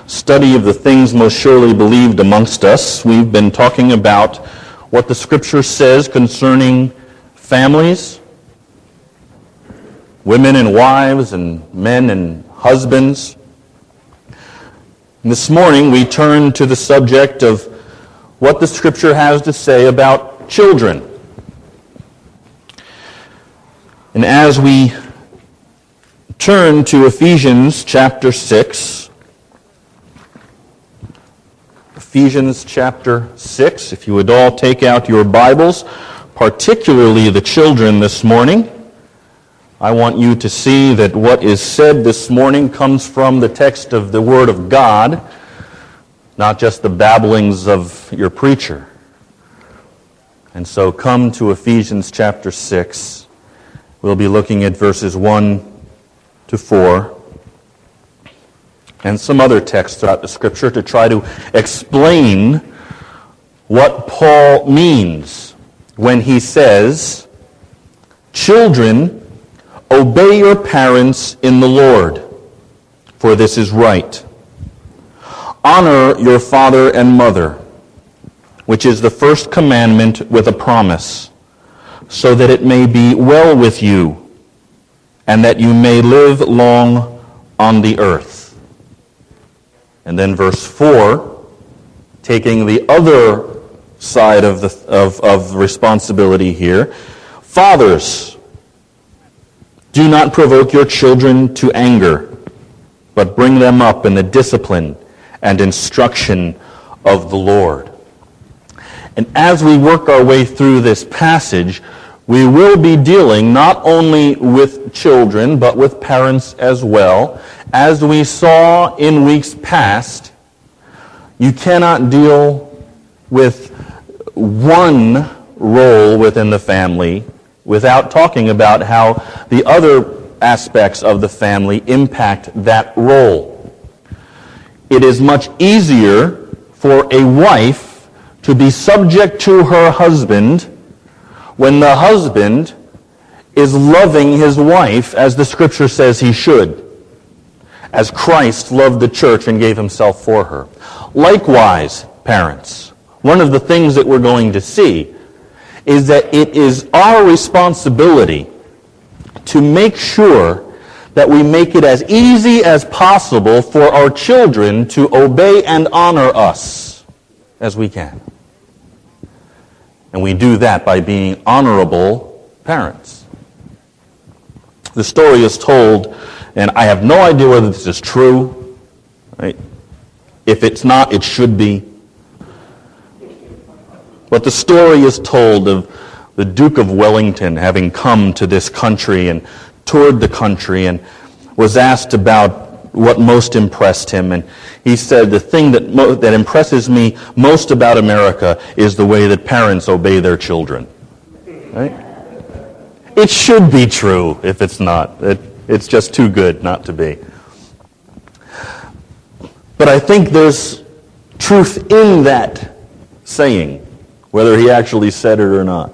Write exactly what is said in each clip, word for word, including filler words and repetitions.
study of the things most surely believed amongst us. We've been talking about what the Scripture says concerning families, women and wives, and men and husbands. And this morning we turn to the subject of what the Scripture has to say about children. And as we turn to Ephesians chapter six, Ephesians chapter six, if you would all take out your Bibles, particularly the children this morning, I want you to see that what is said this morning comes from the text of the Word of God, not just the babblings of your preacher. And so come to Ephesians chapter six. We'll be looking at verses one to four and some other texts throughout the Scripture to try to explain what Paul means when he says, "Children, obey your parents in the Lord, for this is right. Honor your father and mother, which is the first commandment with a promise, so that it may be well with you, and that you may live long on the earth." And then verse four, taking the other side of the of, of responsibility here, "Fathers, do not provoke your children to anger, but bring them up in the discipline and instruction of the Lord." And as we work our way through this passage, we will be dealing not only with children, but with parents as well. As we saw in weeks past, you cannot deal with one role within the family without talking about how the other aspects of the family impact that role. It is much easier for a wife to be subject to her husband when the husband is loving his wife as the Scripture says he should, as Christ loved the church and gave himself for her. Likewise, parents, one of the things that we're going to see is that it is our responsibility to make sure that we make it as easy as possible for our children to obey and honor us as we can. And we do that by being honorable parents. The story is told, and I have no idea whether this is true. Right? If it's not, it should be. But the story is told of the Duke of Wellington having come to this country and toured the country and was asked about what most impressed him. And he said, the thing that mo- that impresses me most about America is the way that parents obey their children. Right? It should be true if it's not. It, it's just too good not to be. But I think there's truth in that saying, whether he actually said it or not.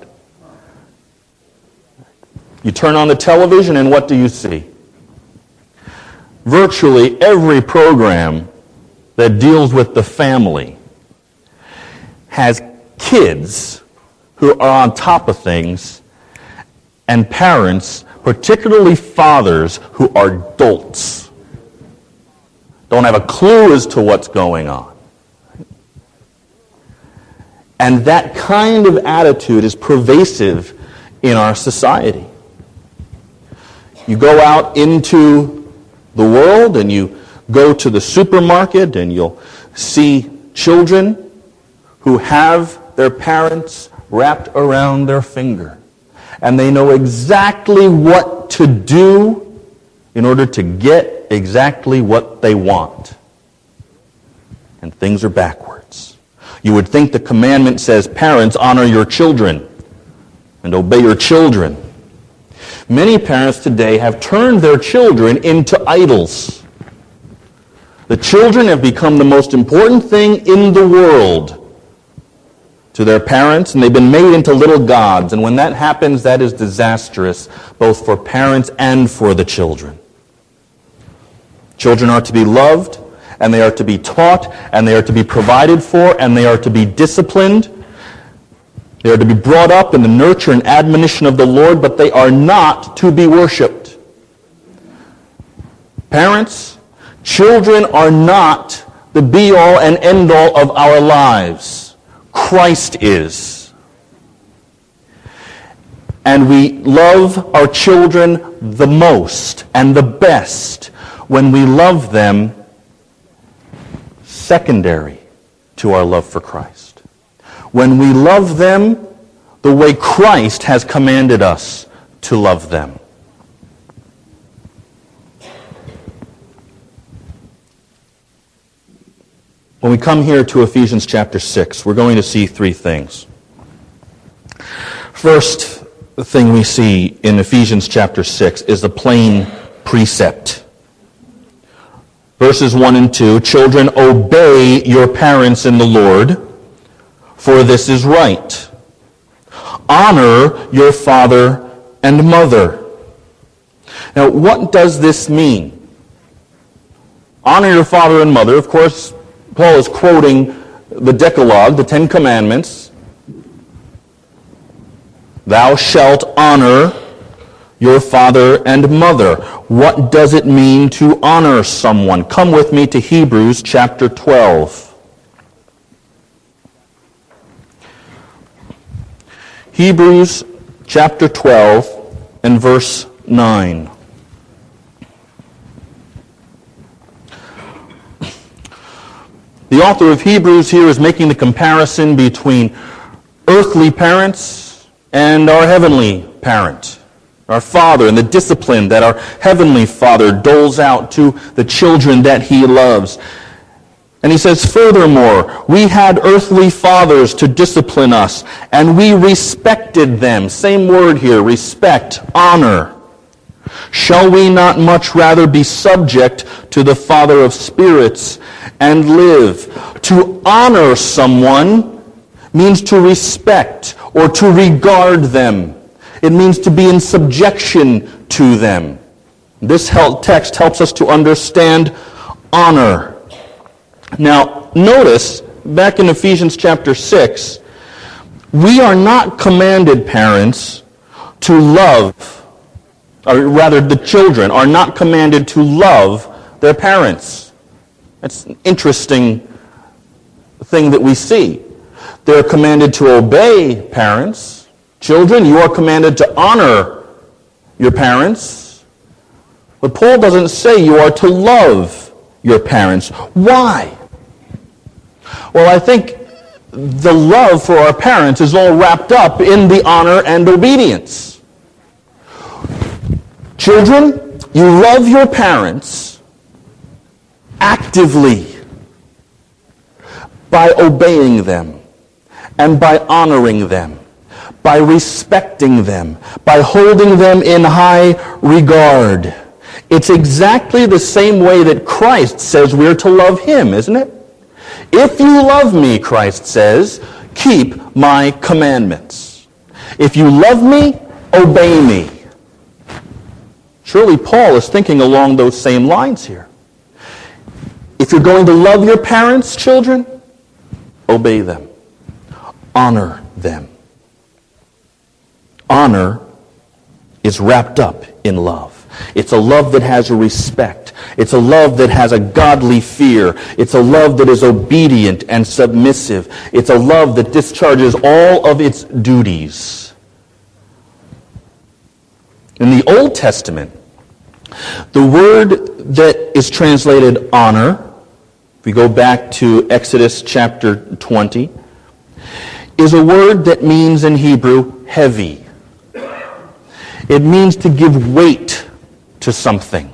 You turn on the television and what do you see? Virtually every program that deals with the family has kids who are on top of things and parents, particularly fathers, who are dolts. Don't have a clue as to what's going on. And that kind of attitude is pervasive in our society. You go out into the world and you go to the supermarket and you'll see children who have their parents wrapped around their finger. And they know exactly what to do in order to get exactly what they want. And things are backwards. You would think the commandment says, "Parents, honor your children and obey your children." Many parents today have turned their children into idols. The children have become the most important thing in the world to their parents, and they've been made into little gods. And when that happens, that is disastrous, both for parents and for the children. Children are to be loved and they are to be taught, and they are to be provided for, and they are to be disciplined. They are to be brought up in the nurture and admonition of the Lord, but they are not to be worshipped. Parents, children are not the be-all and end-all of our lives. Christ is. And we love our children the most and the best when we love them secondary to our love for Christ. When we love them the way Christ has commanded us to love them. When we come here to Ephesians chapter six, we're going to see three things. First thing we see in Ephesians chapter six is the plain precept. Verses one and two, children, obey your parents in the Lord, for this is right. Honor your father and mother. Now, what does this mean? Honor your father and mother. Of course, Paul is quoting the Decalogue, the Ten Commandments. Thou shalt honor your father and mother. What does it mean to honor someone? Come with me to Hebrews chapter twelve. Hebrews chapter twelve and verse nine. The author of Hebrews here is making the comparison between earthly parents and our heavenly parent, our Father, and the discipline that our heavenly Father doles out to the children that He loves. And he says, furthermore, we had earthly fathers to discipline us, and we respected them. Same word here, respect, honor. Shall we not much rather be subject to the Father of spirits and live? To honor someone means to respect or to regard them. It means to be in subjection to them. This text helps us to understand honor. Now, notice, back in Ephesians chapter six, we are not commanded, parents, to love, or rather the children are not commanded to love their parents. That's an interesting thing that we see. They're commanded to obey parents. Children, you are commanded to honor your parents. But Paul doesn't say you are to love your parents. Why? Well, I think the love for our parents is all wrapped up in the honor and obedience. Children, you love your parents actively by obeying them and by honoring them, by respecting them, by holding them in high regard. It's exactly the same way that Christ says we're to love Him, isn't it? If you love me, Christ says, keep my commandments. If you love me, obey me. Surely Paul is thinking along those same lines here. If you're going to love your parents, children, obey them. Honor them. Honor is wrapped up in love. It's a love that has a respect. It's a love that has a godly fear. It's a love that is obedient and submissive. It's a love that discharges all of its duties. In the Old Testament, the word that is translated honor, if we go back to Exodus chapter twenty, is a word that means in Hebrew heavy. It means to give weight to something.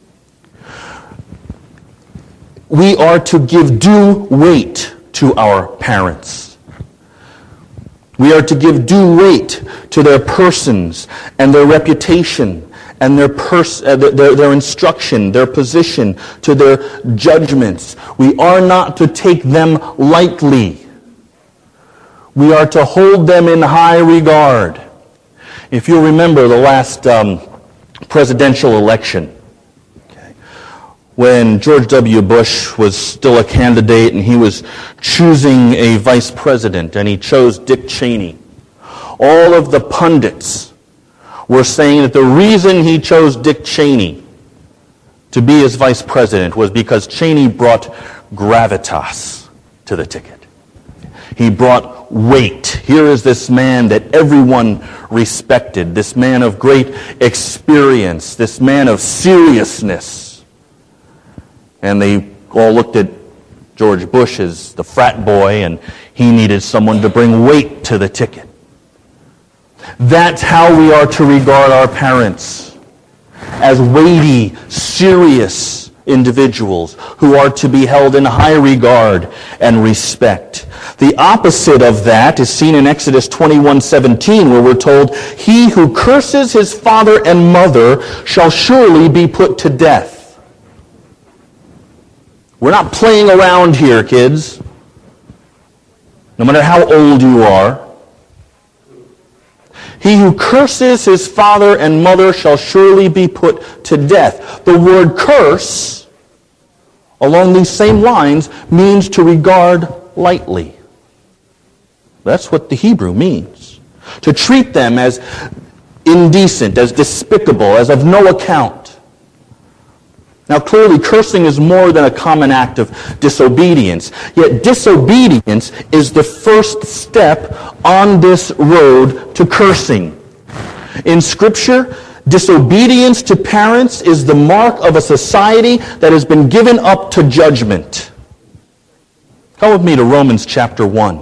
We are to give due weight to our parents. We are to give due weight to their persons and their reputation and their, pers- uh, their, their instruction, their position, to their judgments. We are not to take them lightly. We are to hold them in high regard. If you remember the last um, presidential election, okay, when George W. Bush was still a candidate and he was choosing a vice president, and he chose Dick Cheney. All of the pundits were saying that the reason he chose Dick Cheney to be his vice president was because Cheney brought gravitas to the ticket. He brought weight. Here is this man that everyone respected, this man of great experience, this man of seriousness. And they all looked at George Bush as the frat boy, and he needed someone to bring weight to the ticket. That's how we are to regard our parents, as weighty, serious individuals who are to be held in high regard and respect. The opposite of that is seen in Exodus twenty-one seventeen, where we're told, "He who curses his father and mother shall surely be put to death." We're not playing around here, kids. No matter how old you are. He who curses his father and mother shall surely be put to death. The word curse, along these same lines, means to regard lightly. That's what the Hebrew means. To treat them as indecent, as despicable, as of no account. Now clearly, cursing is more than a common act of disobedience. Yet disobedience is the first step on this road to cursing. In Scripture, disobedience to parents is the mark of a society that has been given up to judgment. Come with me to Romans chapter one.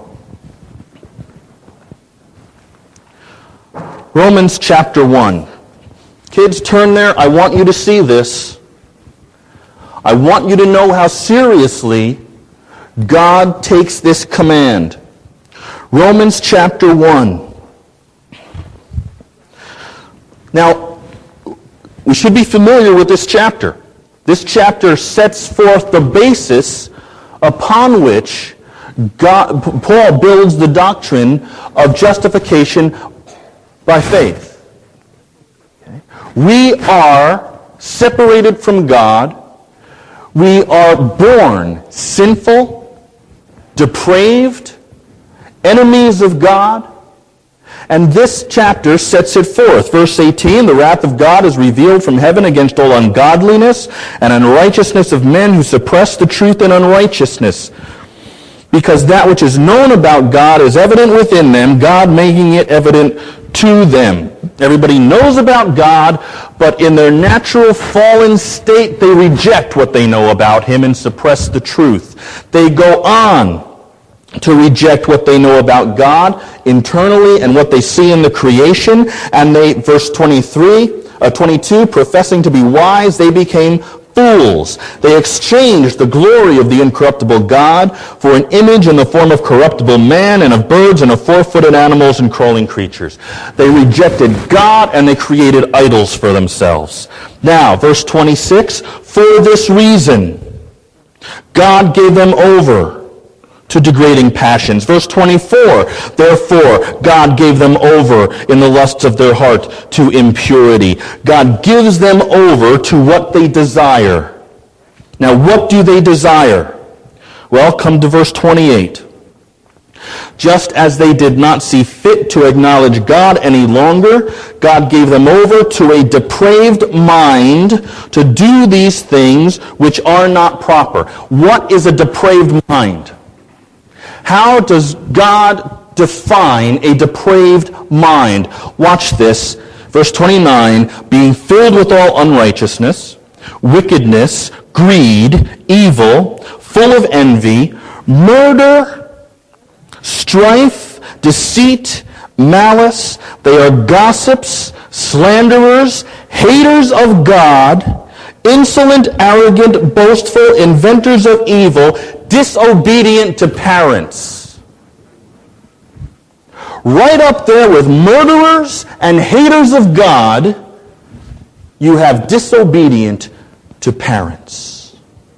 Romans chapter one. Kids, turn there. I want you to see this. I want you to know how seriously God takes this command. Romans chapter one. Now, we should be familiar with this chapter. This chapter sets forth the basis upon which God, Paul builds the doctrine of justification by faith. Okay? We are separated from God. We are born sinful, depraved, enemies of God. And this chapter sets it forth. Verse eighteen, "The wrath of God is revealed from heaven against all ungodliness and unrighteousness of men who suppress the truth in unrighteousness. Because that which is known about God is evident within them, God making it evident to them." Everybody knows about God, but in their natural fallen state, they reject what they know about Him and suppress the truth. They go on to reject what they know about God internally and what they see in the creation. And they, verse twenty-three, uh, twenty-two, professing to be wise, they became fools. They exchanged the glory of the incorruptible God for an image in the form of corruptible man and of birds and of four-footed animals and crawling creatures. They rejected God and they created idols for themselves. Now, verse twenty-six, "For this reason, God gave them over to degrading passions." Verse twenty-four, "Therefore, God gave them over in the lusts of their heart to impurity." God gives them over to what they desire. Now, what do they desire? Well, come to verse twenty-eight. "Just as they did not see fit to acknowledge God any longer, God gave them over to a depraved mind to do these things which are not proper." What is a depraved mind? How does God define a depraved mind? Watch this. Verse twenty-nine, "Being filled with all unrighteousness, wickedness, greed, evil, full of envy, murder, strife, deceit, malice. They are gossips, slanderers, haters of God, insolent, arrogant, boastful, inventors of evil, disobedient to parents." Right up there with murderers and haters of God, you have disobedient to parents.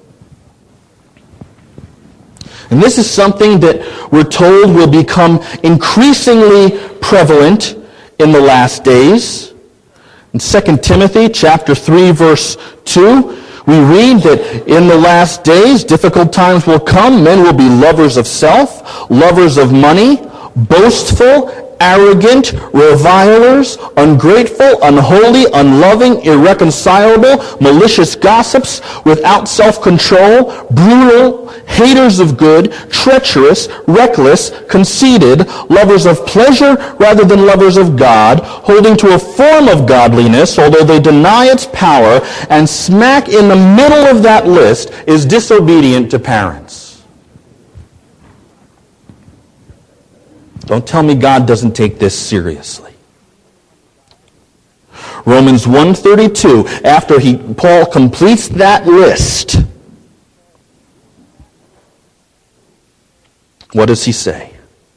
And this is something that we're told will become increasingly prevalent in the last days. In Second Timothy chapter three, verse two, We read that in the last days, difficult times will come. Men will be lovers of self, lovers of money, boastful, arrogant, revilers, ungrateful, unholy, unloving, irreconcilable, malicious gossips, without self-control, brutal, haters of good, treacherous, reckless, conceited, lovers of pleasure rather than lovers of God, holding to a form of godliness, although they deny its power, and smack in the middle of that list is disobedient to parents. Don't tell me God doesn't take this seriously. Romans one thirty-two, after he, Paul completes that list, what does he say?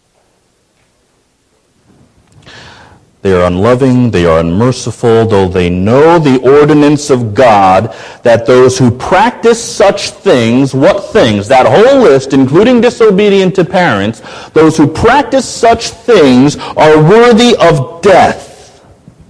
They are unloving, they are unmerciful, though they know the ordinance of God, that those who practice such things, what things? That whole list, including disobedient to parents, those who practice such things are worthy of death.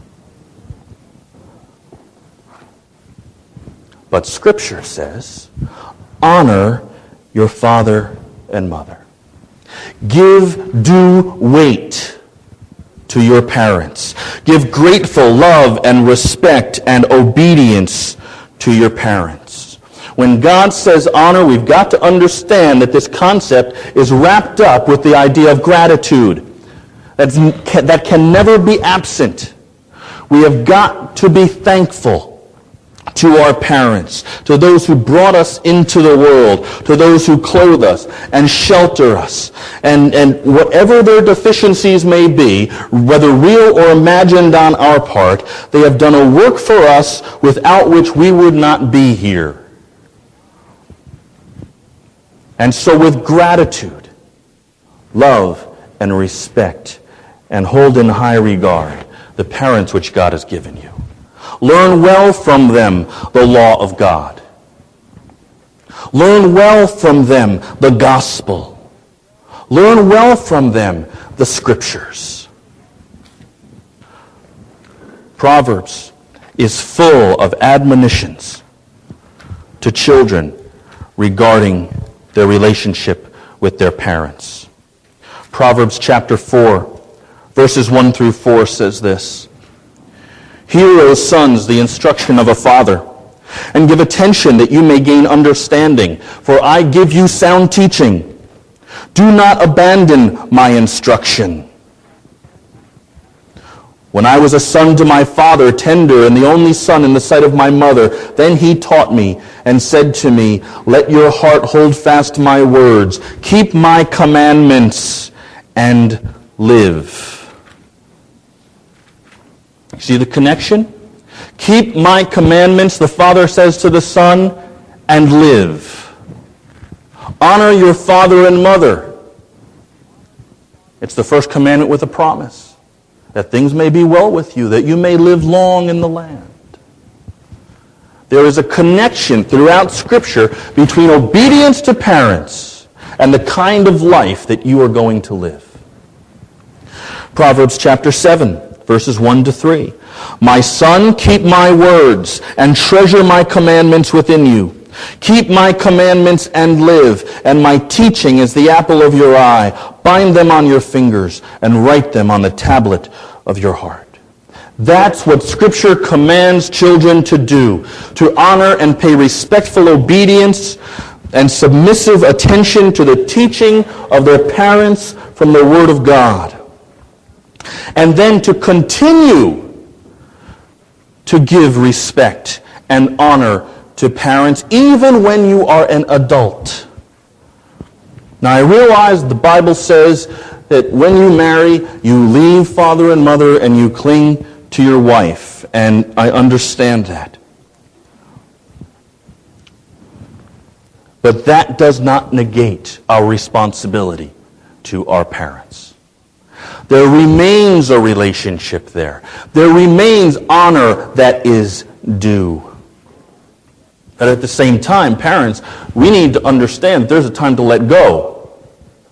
But Scripture says, honor your father and mother. Give due weight to your parents. Give grateful love and respect and obedience to your parents. When God says honor, we've got to understand that this concept is wrapped up with the idea of gratitude. That's, that can never be absent. We have got to be thankful to our parents, to those who brought us into the world, to those who clothe us and shelter us. And, and whatever their deficiencies may be, whether real or imagined on our part, they have done a work for us without which we would not be here. And so with gratitude, love and respect, and hold in high regard the parents which God has given you. Learn well from them the law of God. Learn well from them the gospel. Learn well from them the scriptures. Proverbs is full of admonitions to children regarding their relationship with their parents. Proverbs chapter four, verses one through four says this: Hear, O sons, the instruction of a father, and give attention that you may gain understanding, for I give you sound teaching. Do not abandon my instruction. When I was a son to my father, tender and the only son in the sight of my mother, then he taught me and said to me, Let your heart hold fast my words. Keep my commandments and live. See the connection? Keep my commandments, the father says to the son, and live. Honor your father and mother. It's the first commandment with a promise, that things may be well with you, that you may live long in the land. There is a connection throughout Scripture between obedience to parents and the kind of life that you are going to live. Proverbs chapter seven. Verses one to three. My son, keep my words and treasure my commandments within you. Keep my commandments and live, and my teaching is the apple of your eye. Bind them on your fingers and write them on the tablet of your heart. That's what Scripture commands children to do, to honor and pay respectful obedience and submissive attention to the teaching of their parents from the Word of God. And then to continue to give respect and honor to parents even when you are an adult. Now I realize the Bible says that when you marry, you leave father and mother and you cling to your wife. And I understand that. But that does not negate our responsibility to our parents. There remains a relationship there. There remains honor that is due. But at the same time, parents, we need to understand there's a time to let go.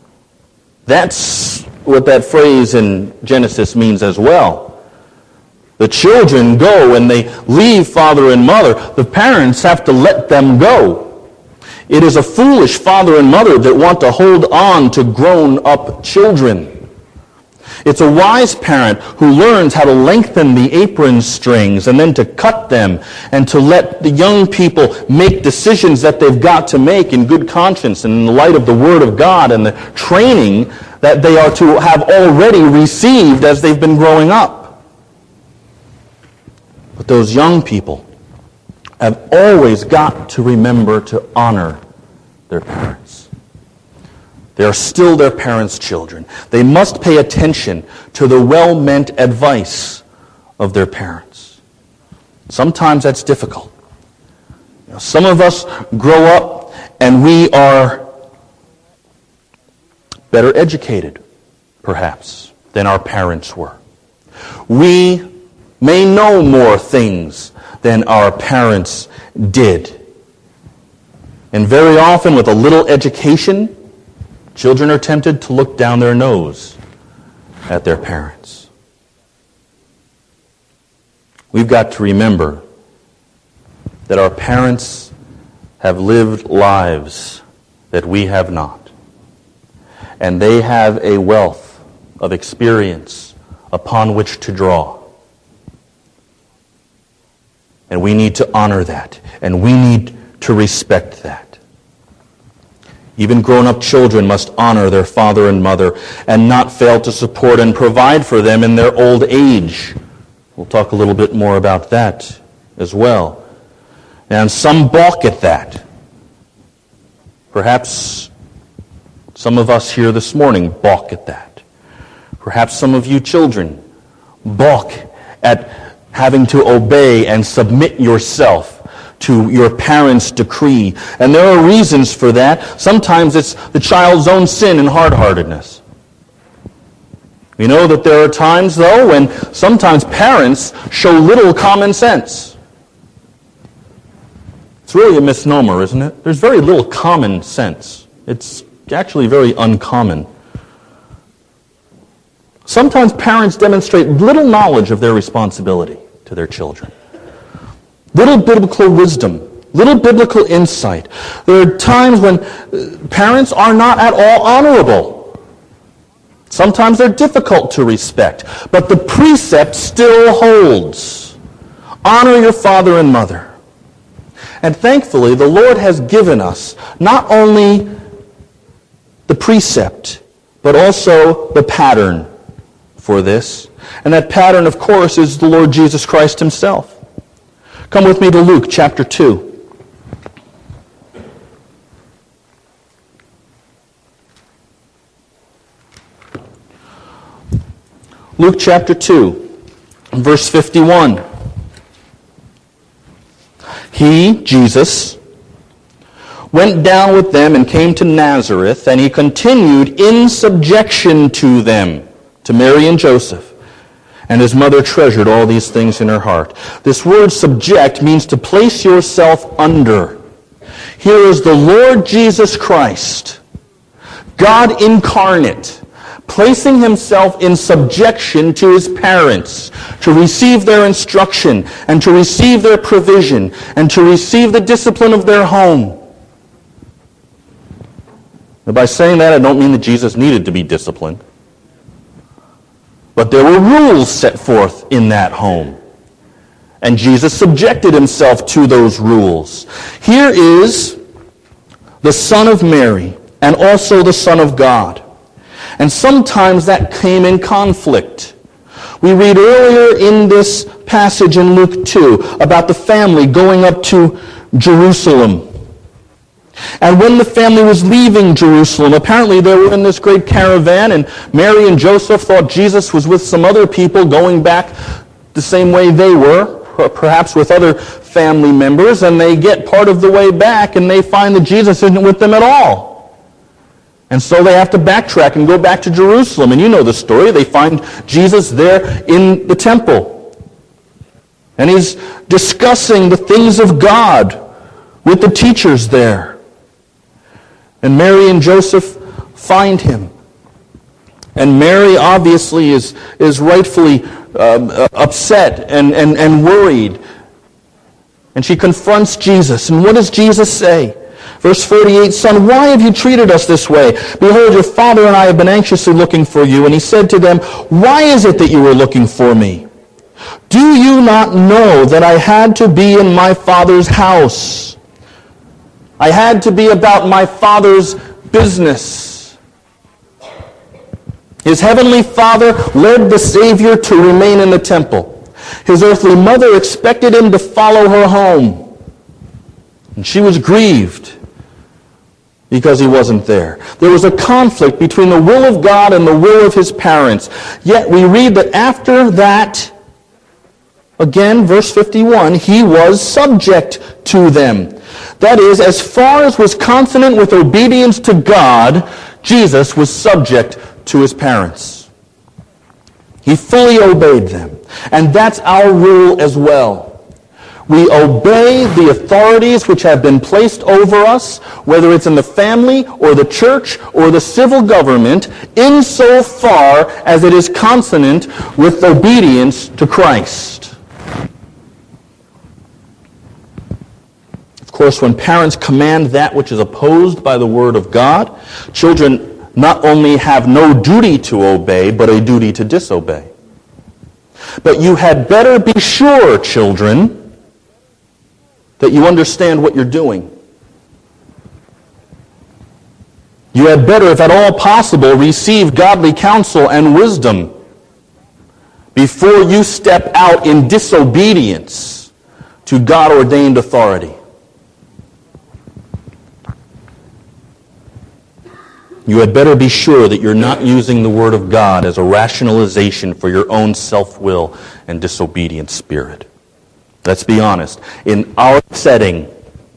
That's what that phrase in Genesis means as well. The children go and they leave father and mother. The parents have to let them go. It is a foolish father and mother that want to hold on to grown-up children. It's a wise parent who learns how to lengthen the apron strings and then to cut them and to let the young people make decisions that they've got to make in good conscience and in the light of the Word of God and the training that they are to have already received as they've been growing up. But those young people have always got to remember to honor their parents. They are still their parents' children. They must pay attention to the well-meant advice of their parents. Sometimes that's difficult. You know, some of us grow up and we are better educated, perhaps, than our parents were. We may know more things than our parents did. And very often with a little education, children are tempted to look down their nose at their parents. We've got to remember that our parents have lived lives that we have not. And they have a wealth of experience upon which to draw. And we need to honor that. And we need to respect that. Even grown-up children must honor their father and mother and not fail to support and provide for them in their old age. We'll talk a little bit more about that as well. And some balk at that. Perhaps some of us here this morning balk at that. Perhaps some of you children balk at having to obey and submit yourself to your parents' decree. And there are reasons for that. Sometimes it's the child's own sin and hard-heartedness. We know that there are times, though, when sometimes parents show little common sense. It's really a misnomer, isn't it? There's very little common sense. It's actually very uncommon. Sometimes parents demonstrate little knowledge of their responsibility to their children. Little biblical wisdom, little biblical insight. There are times when parents are not at all honorable. Sometimes they're difficult to respect, but the precept still holds. Honor your father and mother. And thankfully, the Lord has given us not only the precept, but also the pattern for this. And that pattern, of course, is the Lord Jesus Christ himself. Come with me to Luke chapter two. Luke chapter two, verse fifty-one. He, Jesus, went down with them and came to Nazareth, and he continued in subjection to them, to Mary and Joseph. And his mother treasured all these things in her heart. This word subject means to place yourself under. Here is the Lord Jesus Christ, God incarnate, placing himself in subjection to his parents, to receive their instruction, and to receive their provision, and to receive the discipline of their home. And by saying that, I don't mean that Jesus needed to be disciplined. But there were rules set forth in that home. And Jesus subjected himself to those rules. Here is the Son of Mary and also the Son of God. And sometimes that came in conflict. We read earlier in this passage in Luke two about the family going up to Jerusalem. And when the family was leaving Jerusalem, apparently they were in this great caravan, and Mary and Joseph thought Jesus was with some other people going back the same way they were, perhaps with other family members, and they get part of the way back and they find that Jesus isn't with them at all. And so they have to backtrack and go back to Jerusalem. And you know the story. They find Jesus there in the temple. And he's discussing the things of God with the teachers there. And Mary and Joseph find him. And Mary obviously is, is rightfully um, upset and, and, and worried. And she confronts Jesus. And what does Jesus say? Verse forty-eight, Son, why have you treated us this way? Behold, your father and I have been anxiously looking for you. And he said to them, Why is it that you were looking for me? Do you not know that I had to be in my Father's house? I had to be about my Father's business. His heavenly Father led the Savior to remain in the temple. His earthly mother expected him to follow her home. And she was grieved because he wasn't there. There was a conflict between the will of God and the will of his parents. Yet we read that after that, again, verse fifty-one, he was subject to them. That is, as far as was consonant with obedience to God, Jesus was subject to his parents. He fully obeyed them. And that's our rule as well. We obey the authorities which have been placed over us, whether it's in the family or the church or the civil government, insofar as it is consonant with obedience to Christ. Of course, when parents command that which is opposed by the Word of God, children not only have no duty to obey, but a duty to disobey. But you had better be sure, children, that you understand what you're doing. You had better, if at all possible, receive godly counsel and wisdom before you step out in disobedience to God-ordained authority. You had better be sure that you're not using the Word of God as a rationalization for your own self-will and disobedient spirit. Let's be honest. In our setting,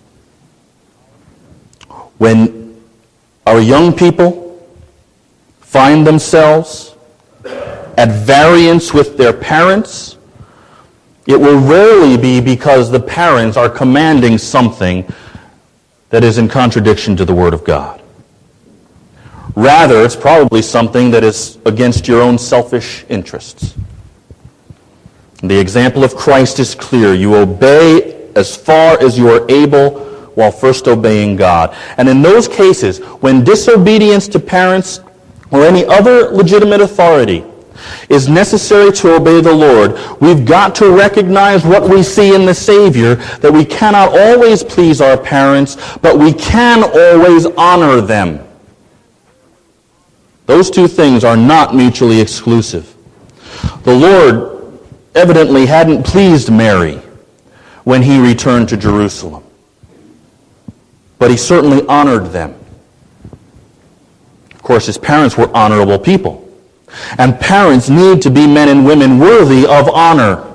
when our young people find themselves at variance with their parents, it will rarely be because the parents are commanding something that is in contradiction to the Word of God. Rather, it's probably something that is against your own selfish interests. The example of Christ is clear. You obey as far as you are able while first obeying God. And in those cases, when disobedience to parents or any other legitimate authority is necessary to obey the Lord, we've got to recognize what we see in the Savior, that we cannot always please our parents, but we can always honor them. Those two things are not mutually exclusive. The Lord evidently hadn't pleased Mary when he returned to Jerusalem, but he certainly honored them. Of course, his parents were honorable people, and parents need to be men and women worthy of honor.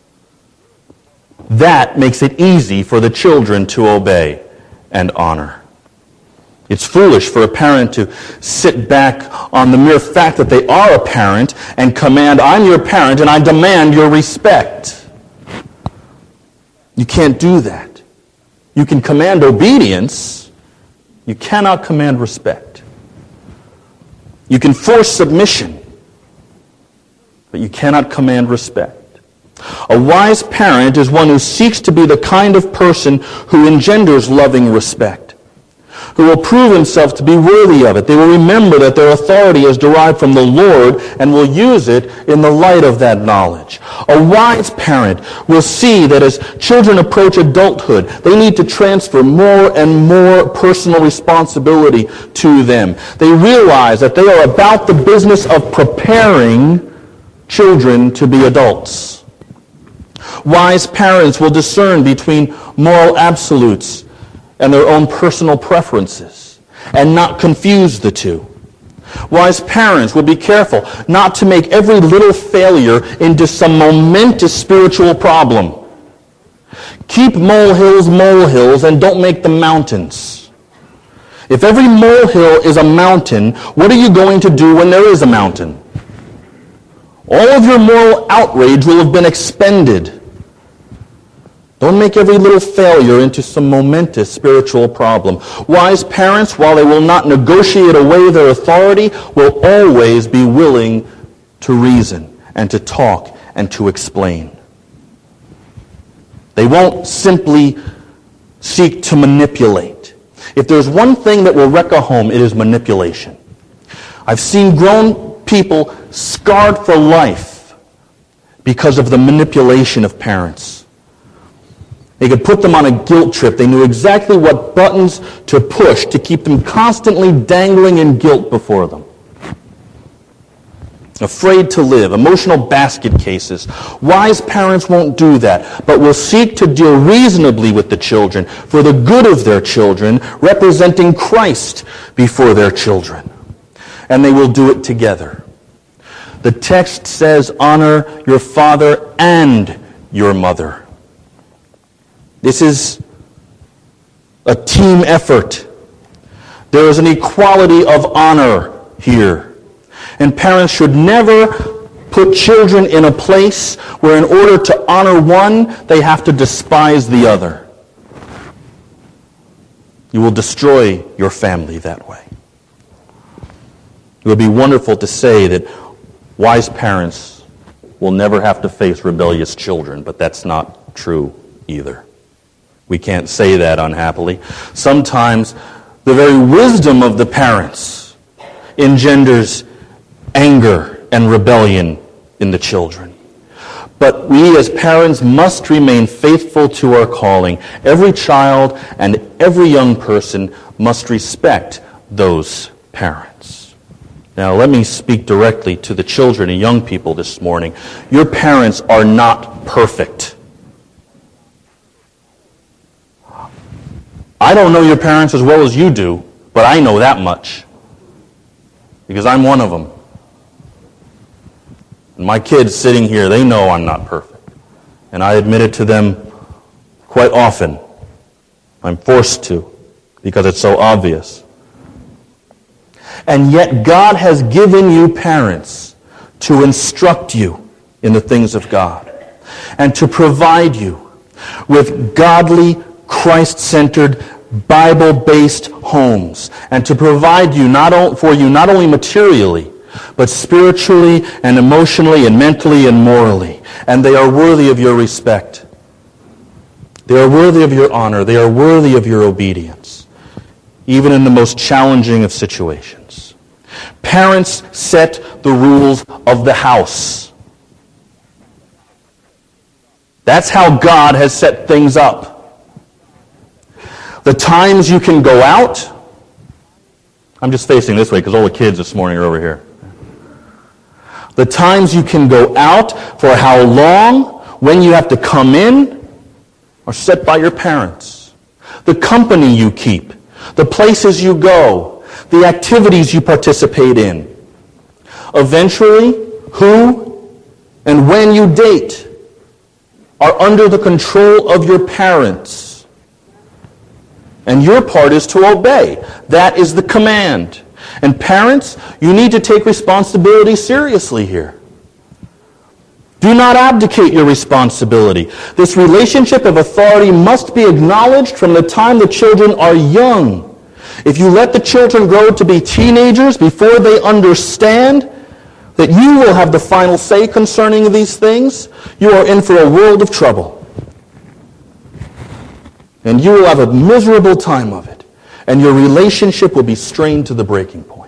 That makes it easy for the children to obey and honor. It's foolish for a parent to sit back on the mere fact that they are a parent and command, I'm your parent and I demand your respect. You can't do that. You can command obedience. You cannot command respect. You can force submission, but you cannot command respect. A wise parent is one who seeks to be the kind of person who engenders loving respect, who will prove himself to be worthy of it. They will remember that their authority is derived from the Lord and will use it in the light of that knowledge. A wise parent will see that as children approach adulthood, they need to transfer more and more personal responsibility to them. They realize that they are about the business of preparing children to be adults. Wise parents will discern between moral absolutes and their own personal preferences, and not confuse the two. Wise parents will be careful not to make every little failure into some momentous spiritual problem. Keep molehills molehills and don't make them mountains. If every molehill is a mountain, what are you going to do when there is a mountain? All of your moral outrage will have been expended. Don't make every little failure into some momentous spiritual problem. Wise parents, while they will not negotiate away their authority, will always be willing to reason and to talk and to explain. They won't simply seek to manipulate. If there's one thing that will wreck a home, it is manipulation. I've seen grown people scarred for life because of the manipulation of parents. They could put them on a guilt trip. They knew exactly what buttons to push to keep them constantly dangling in guilt before them. Afraid to live, emotional basket cases. Wise parents won't do that, but will seek to deal reasonably with the children for the good of their children, representing Christ before their children. And they will do it together. The text says, honor your father and your mother. This is a team effort. There is an equality of honor here. And parents should never put children in a place where in order to honor one, they have to despise the other. You will destroy your family that way. It would be wonderful to say that wise parents will never have to face rebellious children, but that's not true either. We can't say that unhappily. Sometimes the very wisdom of the parents engenders anger and rebellion in the children. But we as parents must remain faithful to our calling. Every child and every young person must respect those parents. Now let me speak directly to the children and young people this morning. Your parents are not perfect. I don't know your parents as well as you do, but I know that much because I'm one of them. And my kids sitting here, they know I'm not perfect. And I admit it to them quite often. I'm forced to because it's so obvious. And yet God has given you parents to instruct you in the things of God and to provide you with godly, Christ-centered, Bible-based homes and to provide you not o- for you not only materially, but spiritually and emotionally and mentally and morally. And they are worthy of your respect. They are worthy of your honor. They are worthy of your obedience, even in the most challenging of situations. Parents set the rules of the house. That's how God has set things up. The times you can go out. I'm just facing this way because all the kids this morning are over here. The times you can go out, for how long, when you have to come in, are set by your parents. The company you keep, the places you go, the activities you participate in. Eventually, who and when you date are under the control of your parents. And your part is to obey. That is the command. And parents, you need to take responsibility seriously here. Do not abdicate your responsibility. This relationship of authority must be acknowledged from the time the children are young. If you let the children grow to be teenagers before they understand that you will have the final say concerning these things, you are in for a world of trouble. And you will have a miserable time of it. And your relationship will be strained to the breaking point.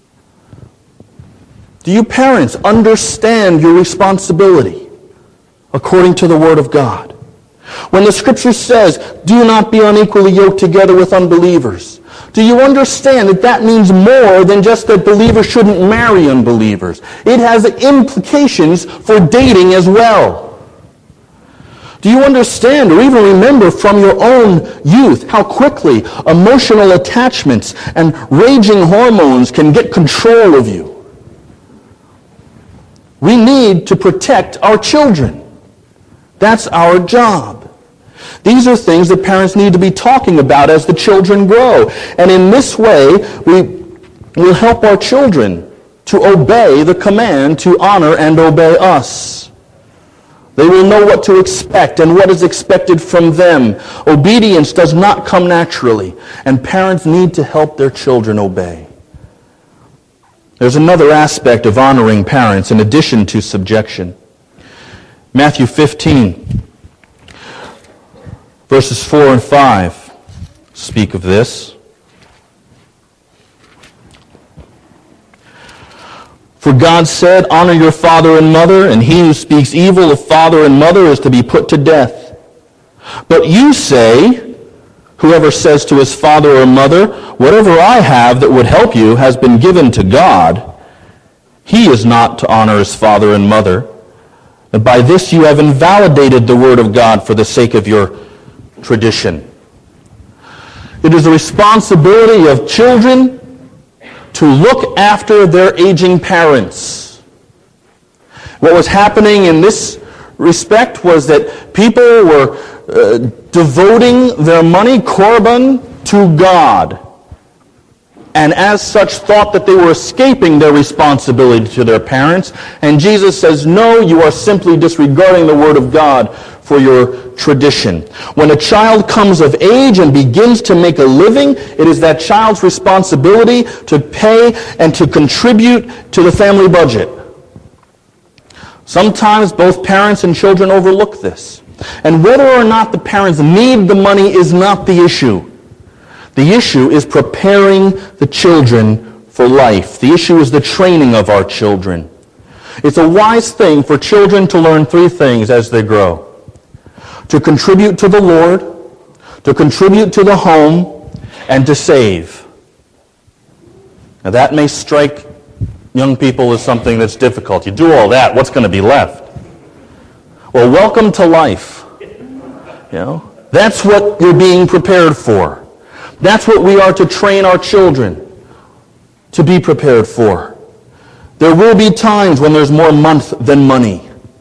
Do you parents understand your responsibility according to the Word of God? When the Scripture says, do not be unequally yoked together with unbelievers, do you understand that that means more than just that believers shouldn't marry unbelievers? It has implications for dating as well. Do you understand or even remember from your own youth how quickly emotional attachments and raging hormones can get control of you? We need to protect our children. That's our job. These are things that parents need to be talking about as the children grow. And in this way, we will help our children to obey the command to honor and obey us. They will know what to expect and what is expected from them. Obedience does not come naturally, and parents need to help their children obey. There's another aspect of honoring parents in addition to subjection. Matthew fifteen, verses four and five speak of this. For God said, honor your father and mother, and he who speaks evil of father and mother is to be put to death. But you say, whoever says to his father or mother, whatever I have that would help you has been given to God, he is not to honor his father and mother. And by this you have invalidated the word of God for the sake of your tradition. It is the responsibility of children to look after their aging parents. What was happening in this respect was that people were uh, devoting their money, korban, to God, and as such thought that they were escaping their responsibility to their parents. And Jesus says, no, you are simply disregarding the word of God for your tradition. When a child comes of age and begins to make a living, it is that child's responsibility to pay and to contribute to the family budget. Sometimes both parents and children overlook this. And whether or not the parents need the money is not the issue. The issue is preparing the children for life. The issue is the training of our children. It's a wise thing for children to learn three things as they grow. To contribute to the Lord, to contribute to the home, and to save. Now that may strike young people as something that's difficult. You do all that, what's going to be left? Well, welcome to life. You know, that's what you're being prepared for. That's what we are to train our children to be prepared for. There will be times when there's more month than money.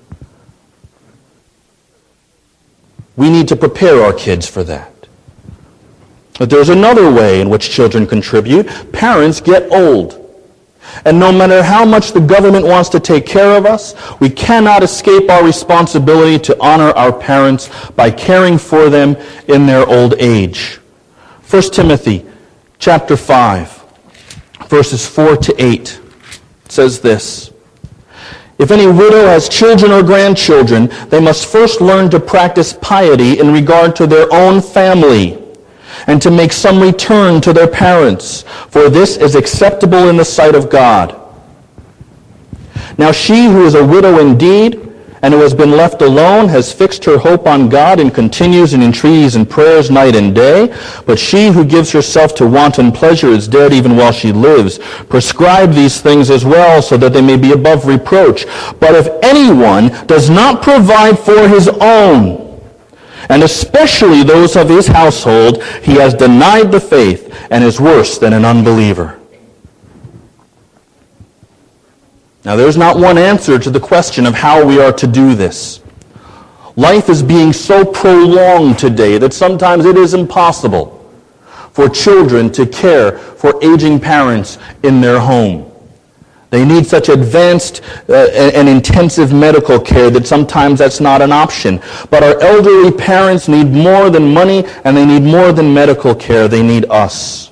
We need to prepare our kids for that. But there's another way in which children contribute. Parents get old. And no matter how much the government wants to take care of us, we cannot escape our responsibility to honor our parents by caring for them in their old age. First Timothy chapter five, verses four to eight says this. If any widow has children or grandchildren, they must first learn to practice piety in regard to their own family, and to make some return to their parents, for this is acceptable in the sight of God. Now she who is a widow indeed, and who has been left alone, has fixed her hope on God, and continues in entreaties and prayers night and day. But she who gives herself to wanton pleasure is dead even while she lives. Prescribe these things as well, so that they may be above reproach. But if anyone does not provide for his own, and especially those of his household, he has denied the faith and is worse than an unbeliever. Now, there's not one answer to the question of how we are to do this. Life is being so prolonged today that sometimes it is impossible for children to care for aging parents in their home. They need such advanced uh, and intensive medical care that sometimes that's not an option. But our elderly parents need more than money, and they need more than medical care. They need us.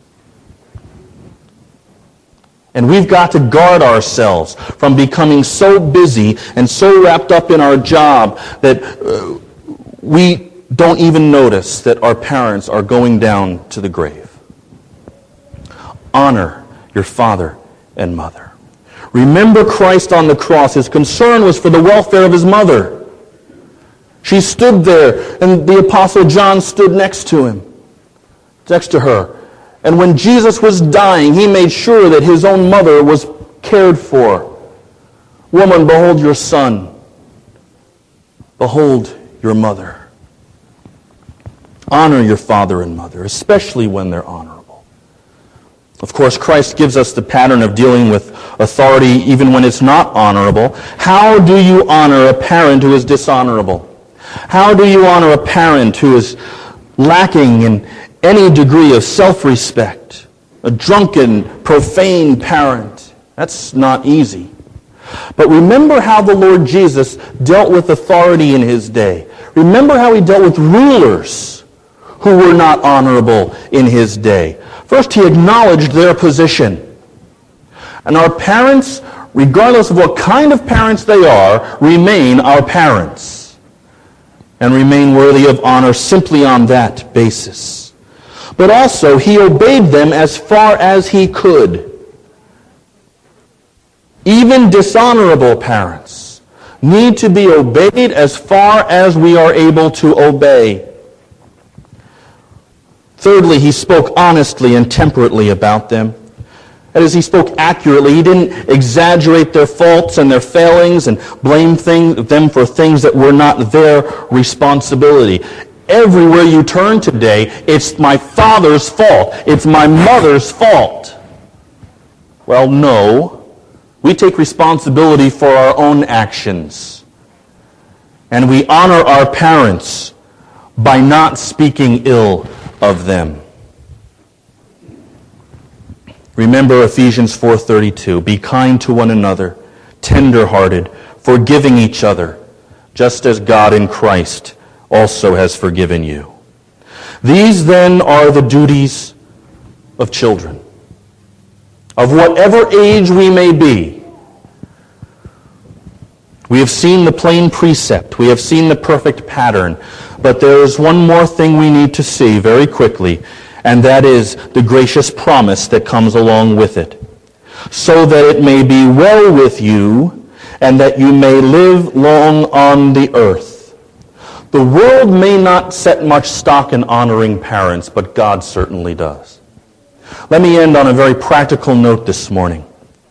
And we've got to guard ourselves from becoming so busy and so wrapped up in our job that uh, we don't even notice that our parents are going down to the grave. Honor your father and mother. Remember Christ on the cross. His concern was for the welfare of his mother. She stood there, and the Apostle John stood next to him, next to her. And when Jesus was dying, he made sure that his own mother was cared for. Woman, behold your son. Behold your mother. Honor your father and mother, especially when they're honorable. Of course, Christ gives us the pattern of dealing with authority even when it's not honorable. How do you honor a parent who is dishonorable? How do you honor a parent who is lacking in any degree of self-respect? A drunken, profane parent. That's not easy. But remember how the Lord Jesus dealt with authority in his day. Remember how he dealt with rulers who were not honorable in his day. First, he acknowledged their position. And our parents, regardless of what kind of parents they are, remain our parents and remain worthy of honor simply on that basis. But also, he obeyed them as far as he could. Even dishonorable parents need to be obeyed as far as we are able to obey. Thirdly, he spoke honestly and temperately about them. That is, he spoke accurately. He didn't exaggerate their faults and their failings and blame thing, them for things that were not their responsibility. Everywhere you turn today, it's my father's fault. It's my mother's fault. Well, no. We take responsibility for our own actions. And we honor our parents by not speaking ill of them. Remember Ephesians four thirty-two. Be kind to one another, tender-hearted, forgiving each other, just as God in Christ also has forgiven you. These then are the duties of children, of whatever age we may be. We have seen the plain precept. We have seen the perfect pattern. But there is one more thing we need to see very quickly, and that is the gracious promise that comes along with it. So that it may be well with you, and that you may live long on the earth. The world may not set much stock in honoring parents, but God certainly does. Let me end on a very practical note this morning.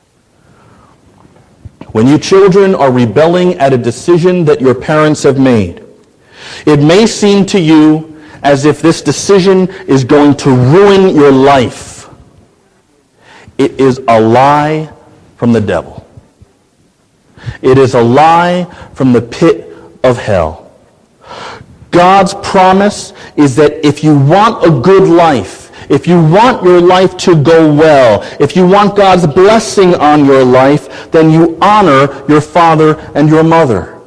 When you children are rebelling at a decision that your parents have made, it may seem to you as if this decision is going to ruin your life. It is a lie from the devil. It is a lie from the pit of hell. God's promise is that if you want a good life, if you want your life to go well, if you want God's blessing on your life, then you honor your father and your mother.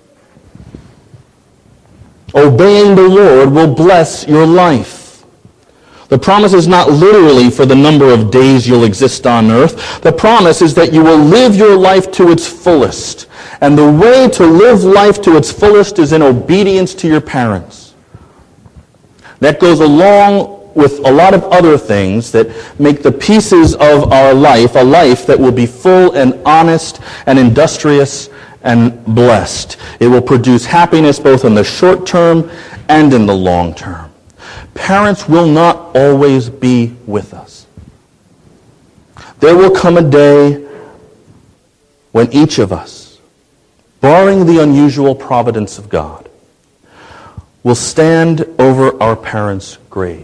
Obeying the Lord will bless your life. The promise is not literally for the number of days you'll exist on earth. The promise is that you will live your life to its fullest. And the way to live life to its fullest is in obedience to your parents. That goes along with a lot of other things that make the pieces of our life a life that will be full and honest and industrious and blessed. It will produce happiness both in the short term and in the long term. Parents will not always be with us. There will come a day when each of us, barring the unusual providence of God, will stand over our parents' grave.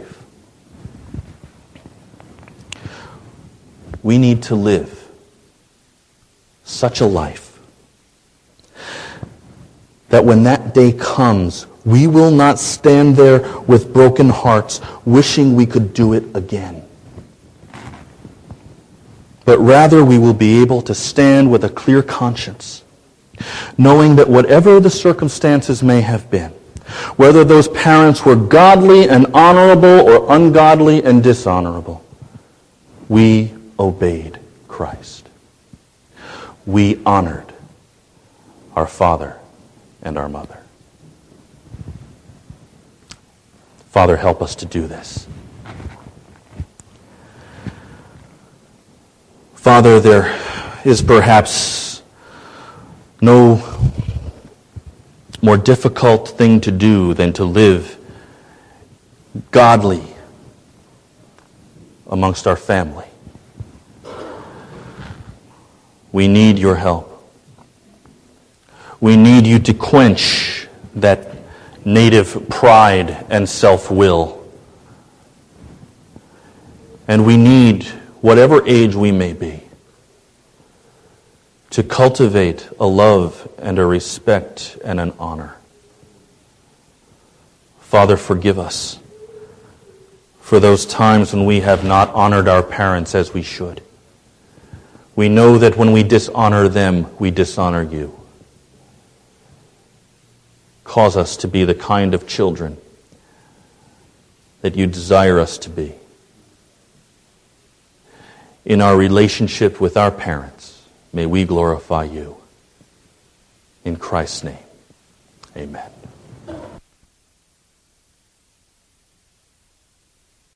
We need to live such a life that when that day comes, we will not stand there with broken hearts wishing we could do it again. But rather we will be able to stand with a clear conscience, knowing that whatever the circumstances may have been, whether those parents were godly and honorable or ungodly and dishonorable, we obeyed Christ. We honored our father and our mother. Father, help us to do this. Father, there is perhaps no more difficult thing to do than to live godly amongst our family. We need your help. We need you to quench that native pride and self-will. And we need, whatever age we may be, to cultivate a love and a respect and an honor. Father, forgive us for those times when we have not honored our parents as we should. We know that when we dishonor them, we dishonor you. Cause us to be the kind of children that you desire us to be. In our relationship with our parents, may we glorify you. In Christ's name, amen.